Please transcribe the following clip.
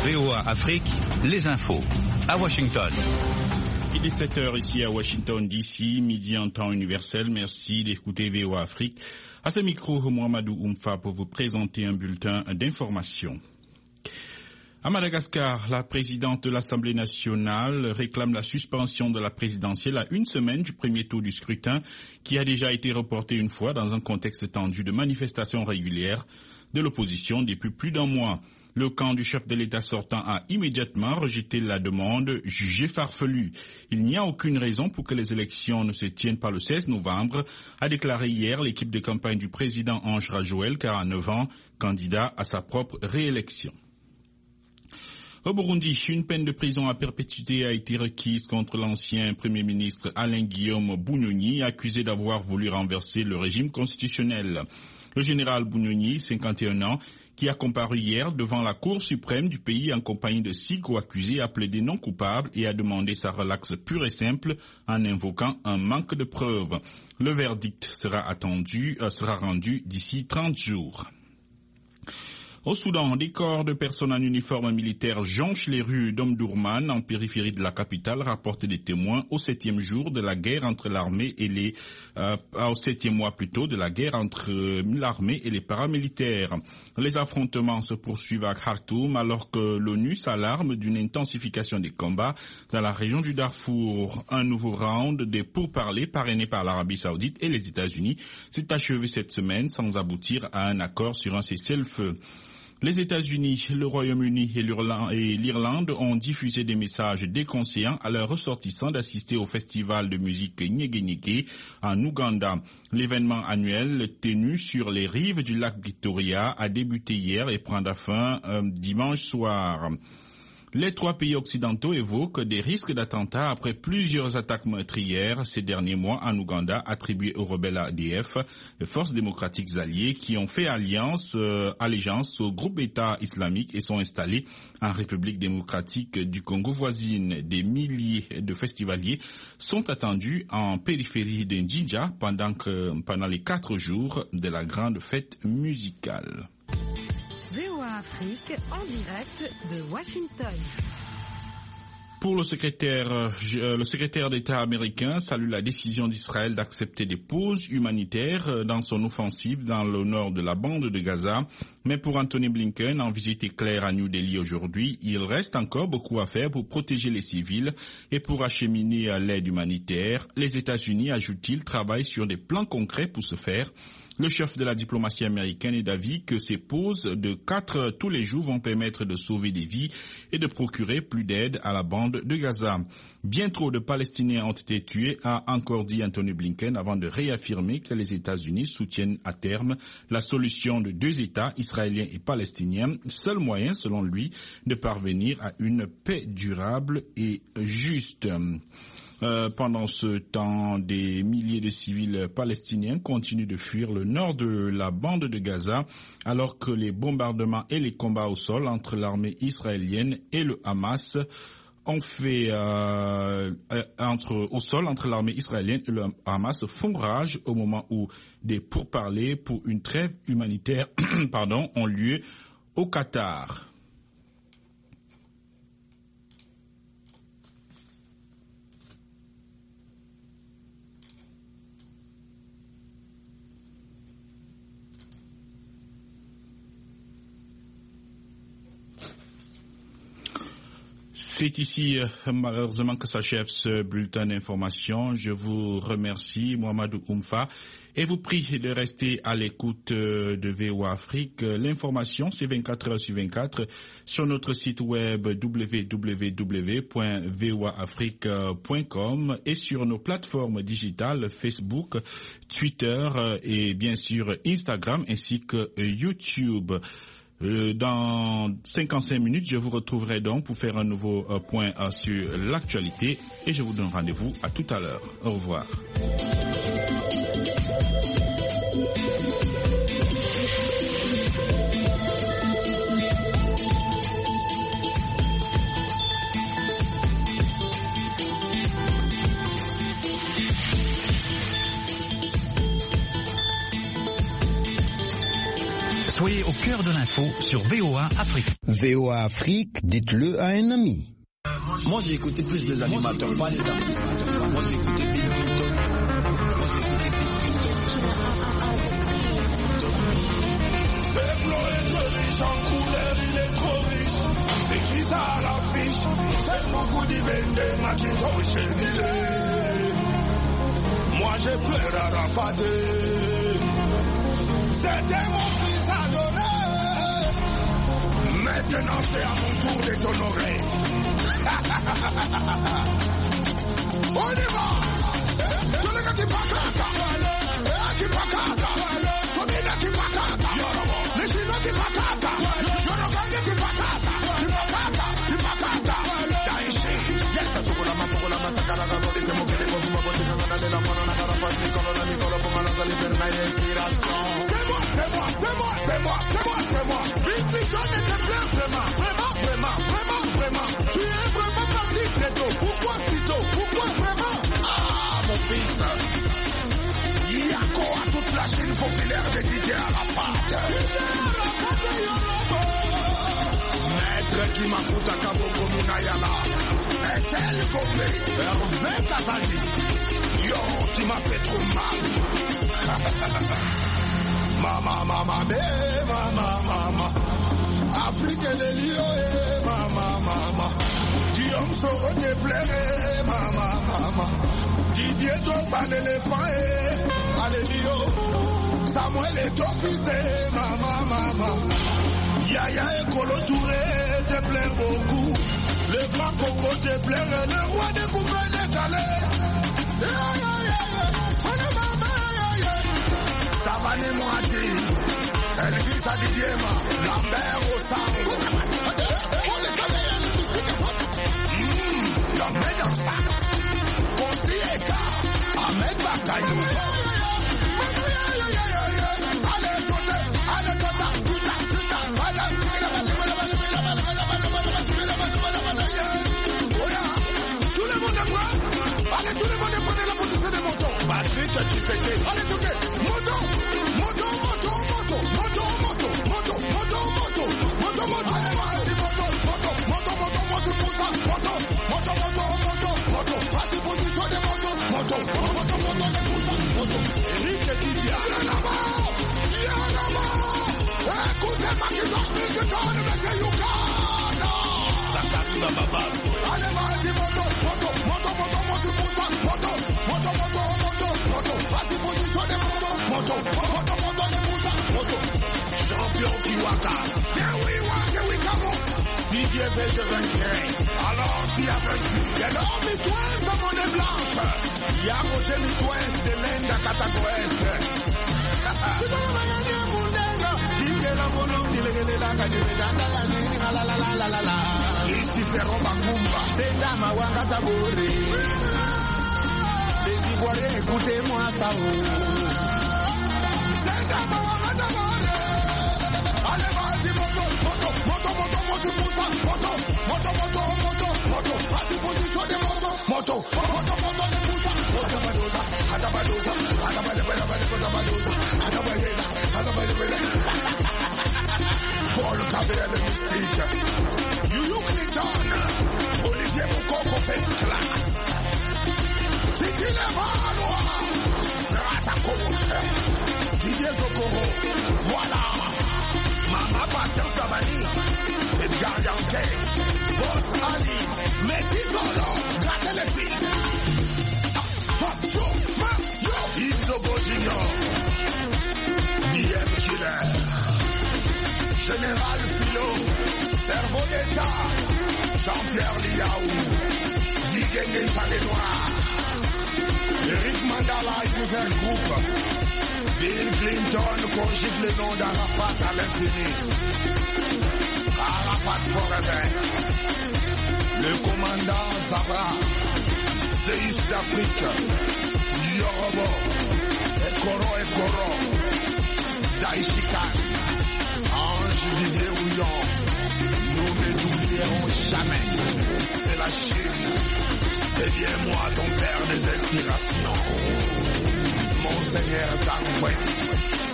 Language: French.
VOA Afrique, les infos. À Washington. Il est 7h ici à Washington DC, midi en temps universel. Merci d'écouter VOA Afrique. À ce micro, Mohamedou Oumfa pour vous présenter un bulletin d'information. À Madagascar, la présidente de l'Assemblée nationale réclame la suspension de la présidentielle à une semaine du premier tour du scrutin qui a déjà été reporté une fois dans un contexte tendu de manifestations régulières de l'opposition depuis plus d'un mois. Le camp du chef de l'État sortant a immédiatement rejeté la demande jugée farfelue. Il n'y a aucune raison pour que les élections ne se tiennent pas le 16 novembre, a déclaré hier l'équipe de campagne du président Ange Rajoel, 49 ans, candidat à sa propre réélection. Au Burundi, une peine de prison à perpétuité a été requise contre l'ancien Premier ministre Alain-Guillaume Bunyoni, accusé d'avoir voulu renverser le régime constitutionnel. Le général Bunyoni, 51 ans, qui a comparu hier devant la Cour suprême du pays en compagnie de 6 co-accusés, a plaidé non coupable et a demandé sa relaxe pure et simple en invoquant un manque de preuves. Le verdict sera rendu d'ici 30 jours. Au Soudan, des corps de personnes en uniforme militaire jonchent les rues d'Omdurman en périphérie de la capitale, rapportent des témoins au 7e jour de la guerre entre l'armée et au 7e mois plutôt de la guerre entre l'armée et les paramilitaires. Les affrontements se poursuivent à Khartoum alors que l'ONU s'alarme d'une intensification des combats dans la région du Darfour. Un nouveau round des pourparlers parrainé par l'Arabie Saoudite et les États-Unis s'est achevé cette semaine sans aboutir à un accord sur un cessez-le-feu. Les États-Unis, le Royaume-Uni et l'Irlande ont diffusé des messages déconseillant à leurs ressortissants d'assister au festival de musique Nyege Nyege en Ouganda. L'événement annuel tenu sur les rives du lac Victoria a débuté hier et prendra fin dimanche soir. Les 3 pays occidentaux évoquent des risques d'attentats après plusieurs attaques meurtrières ces derniers mois en Ouganda attribuées aux rebelles ADF, les forces démocratiques alliées qui ont fait allégeance au groupe État islamique et sont installés en République démocratique du Congo voisine. Des milliers de festivaliers sont attendus en périphérie d'Indinja pendant les 4 jours de la grande fête musicale. VOA Afrique en direct de Washington. Pour le secrétaire d'État américain salue la décision d'Israël d'accepter des pauses humanitaires dans son offensive dans le nord de la bande de Gaza. Mais pour Anthony Blinken, en visite éclair à New Delhi aujourd'hui, il reste encore beaucoup à faire pour protéger les civils et pour acheminer l'aide humanitaire. Les États-Unis, ajoute-t-il, travaillent sur des plans concrets pour ce faire. Le chef de la diplomatie américaine est d'avis que ces pauses de 4 tous les jours vont permettre de sauver des vies et de procurer plus d'aide à la bande de Gaza. Bien trop de Palestiniens ont été tués, a encore dit Anthony Blinken avant de réaffirmer que les États-Unis soutiennent à terme la solution de 2 États, israéliens et palestiniens, seul moyen selon lui de parvenir à une paix durable et juste. Pendant ce temps, des milliers de civils palestiniens continuent de fuir le nord de la bande de Gaza alors que les bombardements et les combats au sol entre l'armée israélienne et le Hamas ont fait entre l'armée israélienne et le Hamas font rage au moment où des pourparlers pour une trêve humanitaire ont lieu au Qatar. C'est ici, malheureusement, que s'achève ce bulletin d'information. Je vous remercie, Mohamedou Oumfa, et vous prie de rester à l'écoute de VOA Afrique. L'information, c'est 24 heures sur 24 sur notre site web www.voaafrique.com et sur nos plateformes digitales Facebook, Twitter et bien sûr Instagram ainsi que YouTube. Dans 55 minutes, je vous retrouverai donc pour faire un nouveau point sur l'actualité et je vous donne rendez-vous à tout à l'heure. Au revoir. Soyez au cœur de l'info sur VOA Afrique. VOA Afrique, dites-le à un ami. Moi j'ai écouté plus les animateurs, pas les artistes. Moi j'ai écouté Bill Clinton. Peuple est riche, en couleur il est trop riche. C'est qui ça à l'affiche? C'est beaucoup d'Ibende, Macintosh et Millet. Moi j'ai peur à rapater. C'était mon fils adoré. Maintenant c'est à mon tour d'être honoré. On y va. Tous les gars qui pakaka. Qui pakaka. Tomina qui pakaka. Les Chinois qui pakaka. Yoroganga qui pakaka. Qui pakaka. Qui pakaka. Daishi. Yes, Tukulama, Sakala, c'est mon téléphone. Vous m'avez dit que la mona n'a pas de Nicolas, pour m'analyser vers ma inspiration. C'est moi. Bill Clinton était plein, vraiment. Tu es vraiment parti très tôt. Pourquoi si tôt? Pourquoi vraiment? Ah, mon fils. Yako à toute la Chine populaire de Didier à la pâte. Maître qui m'a foutu à Kabongo Munayala. Est-elle tombée? Hervé Kazali. Yo, tu m'as fait trop mal. Mama. Afrique de Lyon, mama. Guillaume Soro te plairait, mama. Didier Drogba l'éléphant, allez Lyon. Samuel est officier, mama. Yaya et Kolo Touré te plaît beaucoup. Le grand Congo te plairait, le roi des coupés décalés. Savane Moati, Elvis Adidiema, Lambert Osango. La meilleure sac, Consieka, Ahmed Bakayou. Tout le monde est prêt? Allez, tout le monde est prêt de la position des motos. Patrick, tu sais que. Allez, tout le monde. Eric Didia, écoutez Macintosh, Milton, monsieur Uganda. Sakariba Baba. Allez, vas-y, moto. Vas-y, position des moto. Champion Kiwaka. There we come. Si Dieu veut, je vaincrai. Alors, s'il y a vaincu, alors Mitouens de monnaie blanche. Il y a Roger Mitouens de l'Inde à Catagoeste. Ici c'est Romakumba. C'est Dama Wangataburi. Les Ivoiriens, écoutez-moi ça. C'est Dama Wangataburi. Allez, vas-y, moto. Vas-y, position des moto. Paul Cabell mystique. You Clinton. Olivier Moukoko first class. Titi Levanois. Grâce à coach. Didier Zokoro. Voilà. Mama Patience Tabani. Edgar Yankee. Boss Ali. Messi Solo. Gardez les filles. Isobo Junior. DM Killer. Général Philo. Cerveau d'État. Jean-Pierre Liaou. Digenge Palenoir. Eric Mandala User Group. Bill Clinton conjugue le nom d'Arafat à l'infini. Arafat forever. Le commandant Zabra. Séis d'Afrique. Yorobo. Ekoro. Daishikan. Ange Didier Houillon. Nous ne t'oublierons jamais. C'est la Chine. C'est bien moi ton père des inspirations. Monseigneur Dangoué.